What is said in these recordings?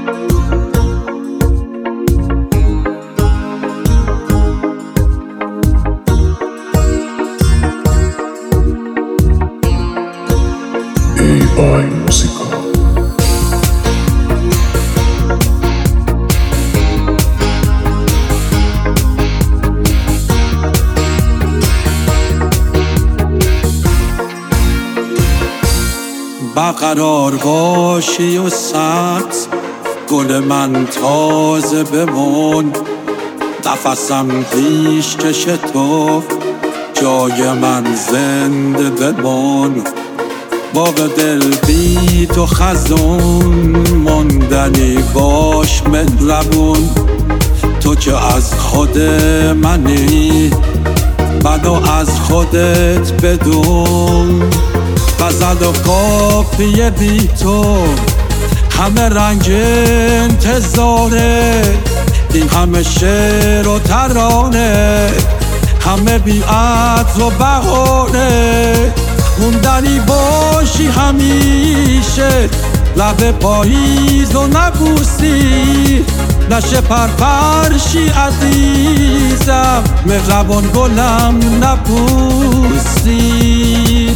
AI Música. برقرار باشی و سبز، گل من تازه بمون، نفسم پیش چش تو، جای من زنده بمون. باغ دل بی تو خزون، ماندنی باش مهربون. تو که از خود منی، منو از خودت بدون. غزل و قافیه بی تو، همه رنگ انتظاره. این همه شعر و ترانه، همه بی عطر و بهانه. موندنی باشی همیشه، لب پاییز و نبوسی. نشه پرپرشی عزیزم، مهربان گلم نبوسی.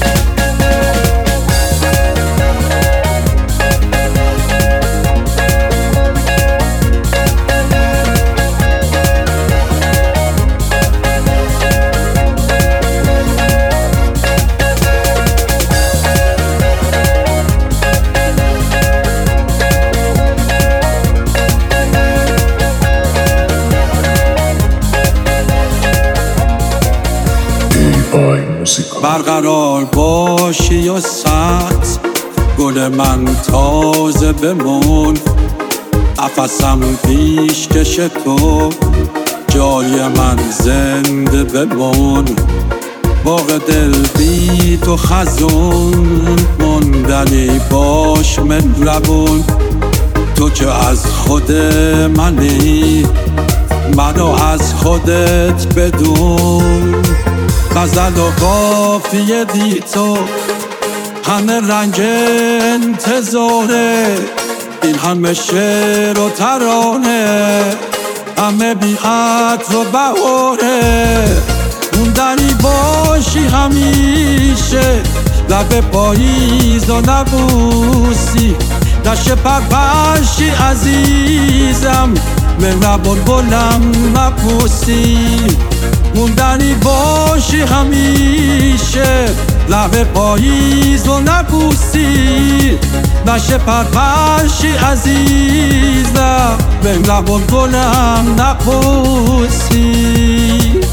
برقرار باشی و سبز، گل من تازه بمون. نفسم پیش کش تو، جای من زنده بمون. باغ دل بی تو خزون، ماندنی باش مهربون. تو که از خود منی، منو از خودت بدون. غزل و قافیه بی تو، همه رنگ انتظاره. این همه شعر و ترانه، همه بی عطر و بهانه. موندنی باشی همیشه، لب پاییز و نبوسی. نشه پرپرشی عزیزم، مهربان گلم نبوسی. موندنی باشی همیشه، لب پاییز و نبوسی. نشه پرپرشی عزیزم، مهربان گلم نبوسی.